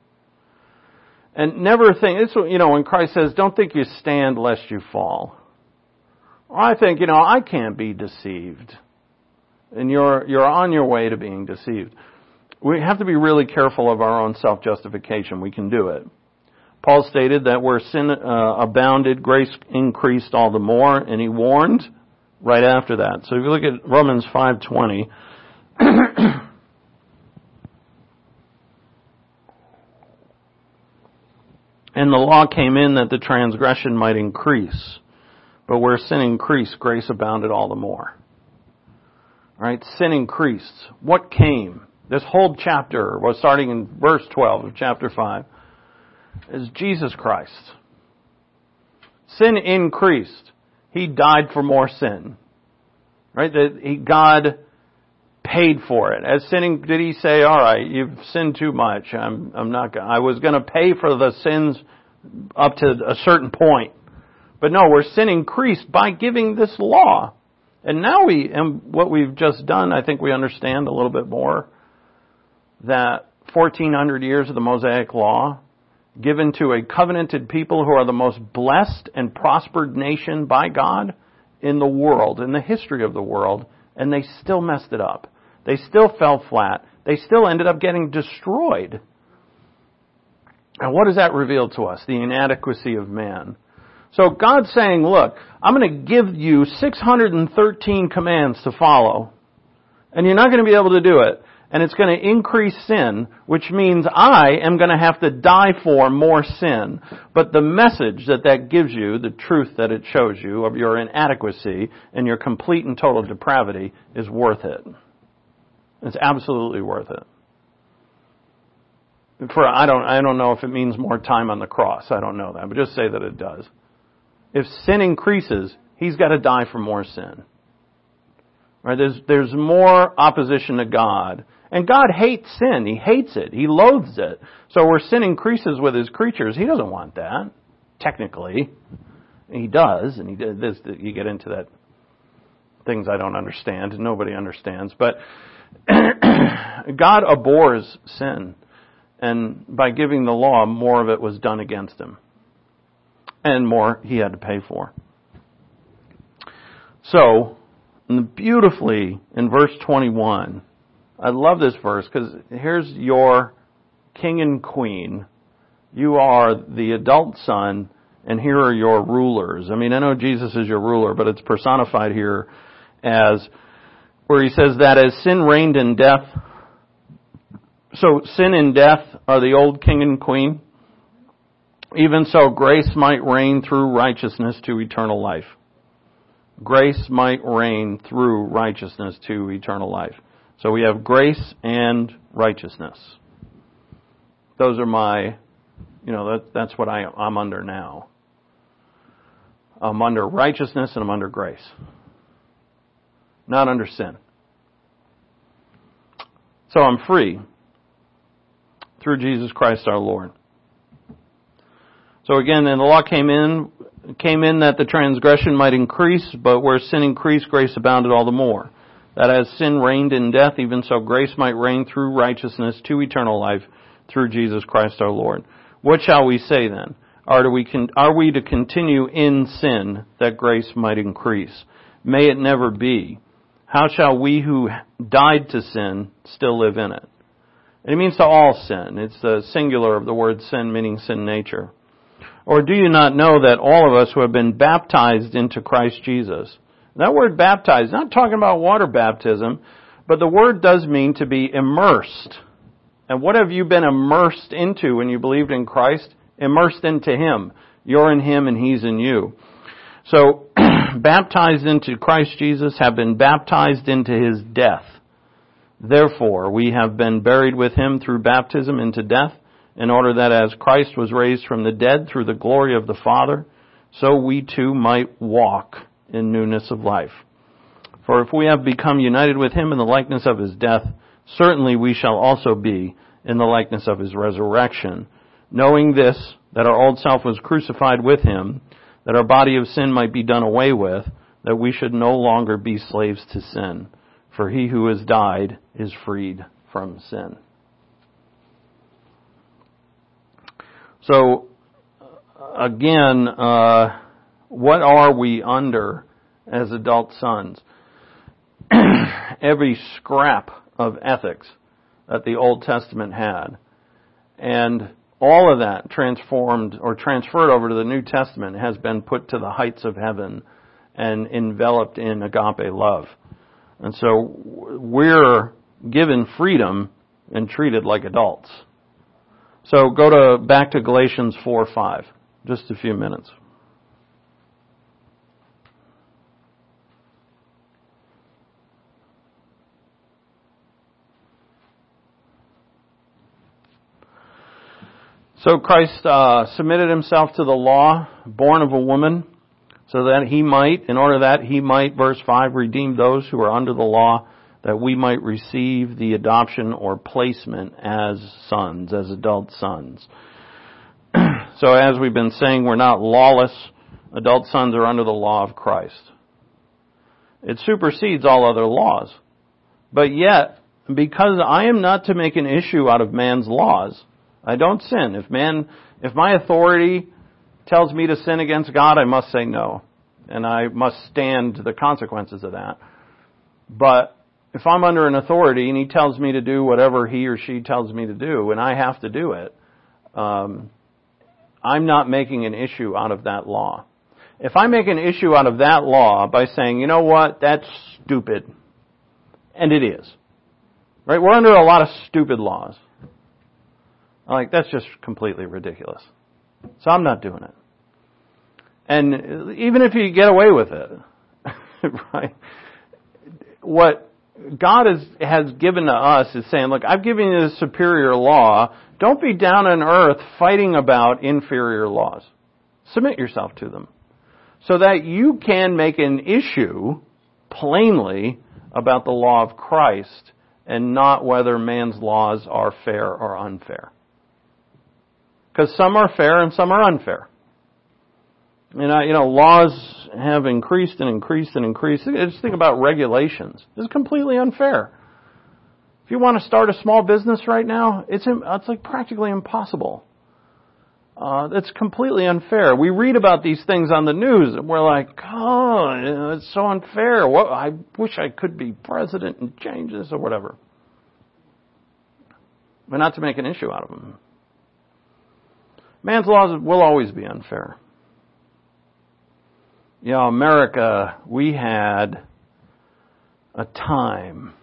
A: And never think, it's, you know, when Christ says, don't think you stand lest you fall. I think, you know, I can't be deceived. And you're, you're on your way to being deceived. We have to be really careful of our own self-justification. We can do it. Paul stated that where sin uh, abounded, grace increased all the more, and he warned right after that. So if you look at Romans five twenty, And the law came in that the transgression might increase. But where sin increased, grace abounded all the more. Right? Sin increased. What came? This whole chapter was starting in verse twelve of chapter five. Is Jesus Christ. Sin increased. He died for more sin. Right? That he, God paid for it. As sinning, did he say, all right, you've sinned too much. I'm, I'm not gonna, I was going to pay for the sins up to a certain point. But no, where sin increased by giving this law. And now we, and what we've just done, I think we understand a little bit more that fourteen hundred years of the Mosaic Law given to a covenanted people who are the most blessed and prospered nation by God in the world, in the history of the world, and they still messed it up. They still fell flat. They still ended up getting destroyed. And what does that reveal to us? The inadequacy of man. So God's saying, look, I'm going to give you six hundred thirteen commands to follow, and you're not going to be able to do it. And it's going to increase sin, which means I am going to have to die for more sin. But the message that that gives you, the truth that it shows you of your inadequacy and your complete and total depravity is worth it. It's absolutely worth it. For I don't I don't know if it means more time on the cross. I don't know that, but just say that it does. If sin increases, he's got to die for more sin. Right? There's there's more opposition to God. And God hates sin. He hates it. He loathes it. So where sin increases with his creatures, he doesn't want that. Technically. He does. And he does. You get into that things I don't understand. Nobody understands. But God abhors sin. And by giving the law, more of it was done against him. And more he had to pay for. So, beautifully, in verse twenty-one, I love this verse because here's your king and queen. You are the adult son, and here are your rulers. I mean, I know Jesus is your ruler, but it's personified here as where he says that as sin reigned in death. So sin and death are the old king and queen. Even so, grace might reign through righteousness to eternal life. Grace might reign through righteousness to eternal life. So we have grace and righteousness. Those are my, you know, that, that's what I, I'm under now. I'm under righteousness and I'm under grace. Not under sin. So I'm free through Jesus Christ our Lord. So again, then the law came in, came in that the transgression might increase, but where sin increased, grace abounded all the more. That as sin reigned in death, even so grace might reign through righteousness to eternal life through Jesus Christ our Lord. What shall we say then? Are, do we con- are we to continue in sin that grace might increase? May it never be. How shall we who died to sin still live in it? And it means to all sin. It's the singular of the word sin, meaning sin nature. Or do you not know that all of us who have been baptized into Christ Jesus? That word baptized, not talking about water baptism, but the word does mean to be immersed. And what have you been immersed into when you believed in Christ? Immersed into Him. You're in Him and He's in you. So, baptized into Christ Jesus, have been baptized into His death. Therefore, we have been buried with Him through baptism into death, in order that as Christ was raised from the dead through the glory of the Father, so we too might walk in newness of life. For if we have become united with Him in the likeness of His death, certainly we shall also be in the likeness of His resurrection, knowing this, that our old self was crucified with Him, that our body of sin might be done away with, that we should no longer be slaves to sin. For he who has died is freed from sin. So, again, uh, what are we under as adult sons? Every scrap of ethics that the Old Testament had. And all of that transformed or transferred over to the New Testament has been put to the heights of heaven and enveloped in agape love. And so we're given freedom and treated like adults. So go to back to Galatians four five. Just a few minutes. So Christ uh, submitted himself to the law, born of a woman, so that he might, in order that he might, verse five, redeem those who are under the law, that we might receive the adoption or placement as sons, as adult sons. So as we've been saying, we're not lawless. Adult sons are under the law of Christ. It supersedes all other laws. But yet, because I am not to make an issue out of man's laws, I don't sin. If man, if my authority tells me to sin against God, I must say no. And I must stand the consequences of that. But if I'm under an authority and he tells me to do whatever he or she tells me to do, and I have to do it, um, I'm not making an issue out of that law. If I make an issue out of that law by saying, you know what, that's stupid, and it is, right? We're under a lot of stupid laws. I'm like, that's just completely ridiculous. So I'm not doing it. And even if you get away with it, right? What God has, has given to us is saying, look, I've given you the superior law. Don't be down on earth fighting about inferior laws. Submit yourself to them so that you can make an issue plainly about the law of Christ and not whether man's laws are fair or unfair. Because some are fair and some are unfair. And, uh, you know, laws have increased and increased and increased. Just think about regulations. This is completely unfair. If you want to start a small business right now, it's it's like practically impossible. Uh, it's completely unfair. We read about these things on the news and we're like, oh, you know, it's so unfair. What, I wish I could be president and change this or whatever. But not to make an issue out of them. Man's laws will always be unfair. You know, America, we had a time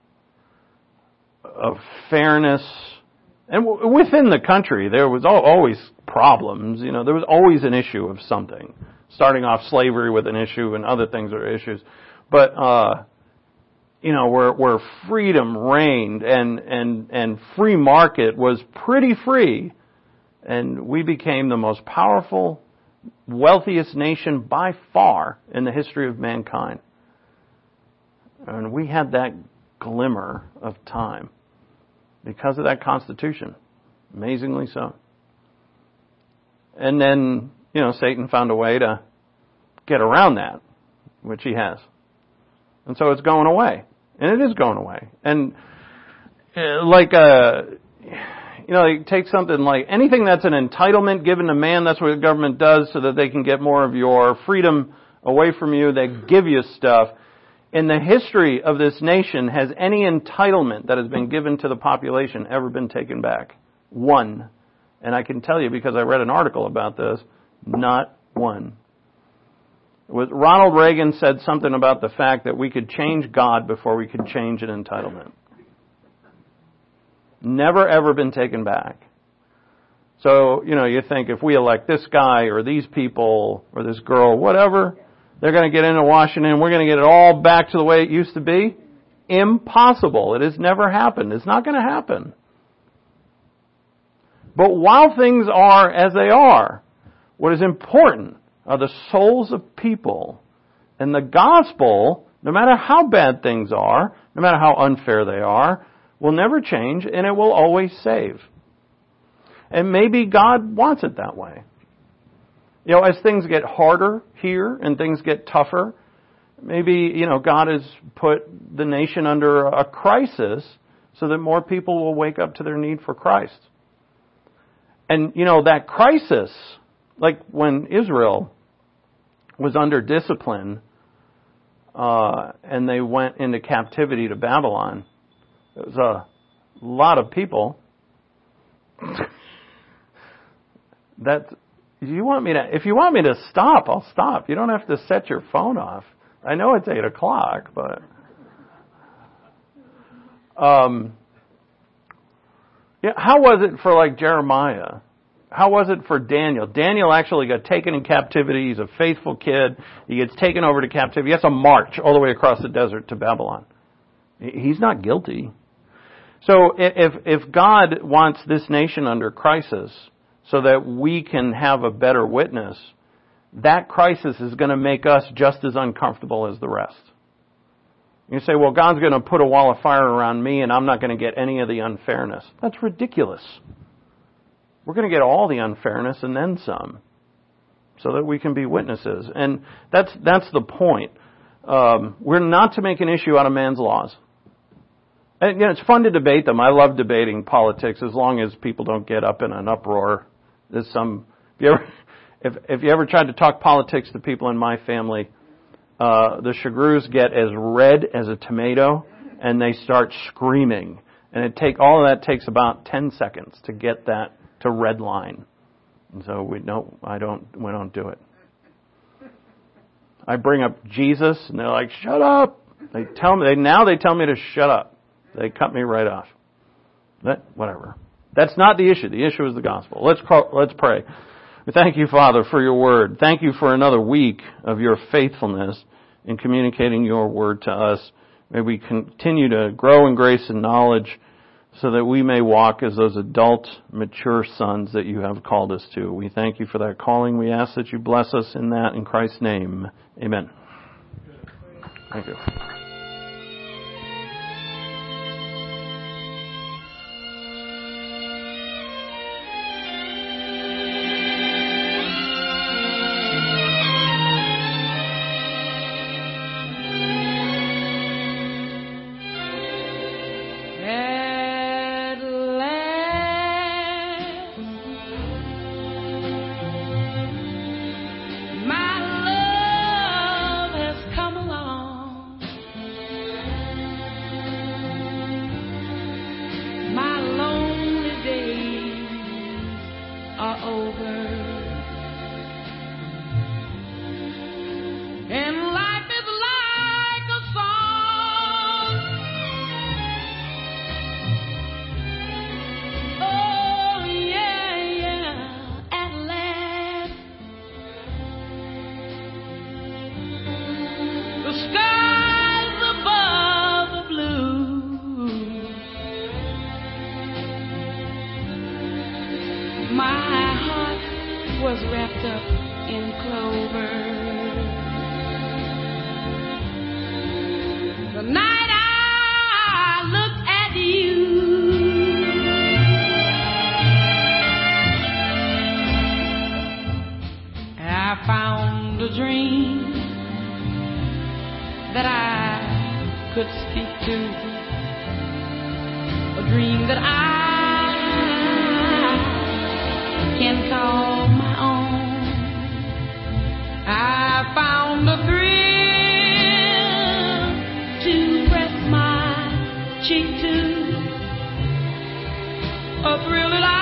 A: of fairness. And w- within the country, there was always problems. You know, there was always an issue of something. Starting off slavery with an issue and other things are issues. But, uh, you know, where, where freedom reigned and, and, and free market was pretty free. And we became the most powerful, wealthiest nation by far in the history of mankind. And we had that glimmer of time because of that Constitution. Amazingly so. And then, you know, Satan found a way to get around that, which he has. And so it's going away. And it is going away. And uh, like a... You know, you take something like anything that's an entitlement given to man, that's what the government does so that they can get more of your freedom away from you. They give you stuff. In the history of this nation, has any entitlement that has been given to the population ever been taken back? One. And I can tell you, because I read an article about this, not one. Ronald Reagan said something about the fact that we could change God before we could change an entitlement. Never ever been taken back. So, you know, you think if we elect this guy or these people or this girl, whatever, they're going to get into Washington, we're going to get it all back to the way it used to be? Impossible. It has never happened. It's not going to happen. But while things are as they are, what is important are the souls of people. And the gospel, no matter how bad things are, no matter how unfair they are, will never change, and it will always save. And maybe God wants it that way. You know, as things get harder here and things get tougher, maybe, you know, God has put the nation under a crisis so that more people will wake up to their need for Christ. And, you know, that crisis, like when Israel was under discipline uh, and they went into captivity to Babylon, it was a lot of people. that you want me to, if you want me to stop, I'll stop. You don't have to set your phone off. I know it's eight o'clock, but um, Yeah, how was it for like Jeremiah? How was it for Daniel? Daniel actually got taken in captivity. He's a faithful kid. He gets taken over to captivity. He has to march all the way across the desert to Babylon. He's not guilty. So if if God wants this nation under crisis so that we can have a better witness, that crisis is going to make us just as uncomfortable as the rest. You say, well, God's going to put a wall of fire around me and I'm not going to get any of the unfairness. That's ridiculous. We're going to get all the unfairness and then some so that we can be witnesses. And that's that's the point. Um, we're not to make an issue out of man's laws. And, you know, it's fun to debate them. I love debating politics as long as people don't get up in an uproar. There's some, if you ever, if, if you ever tried to talk politics to people in my family, uh, the Chagrues get as red as a tomato and they start screaming. And it take, all of that takes about ten seconds to get that to red line. And so we don't, I don't, we don't do it. I bring up Jesus and they're like, shut up. They tell me, they, now they tell me to shut up. They cut me right off. But whatever. That's not the issue. The issue is the gospel. Let's call, let's pray. We thank you, Father, for your word. Thank you for another week of your faithfulness in communicating your word to us. May we continue to grow in grace and knowledge so that we may walk as those adult, mature sons that you have called us to. We thank you for that calling. We ask that you bless us in that in Christ's name. Amen. Thank you.
B: A thrill that I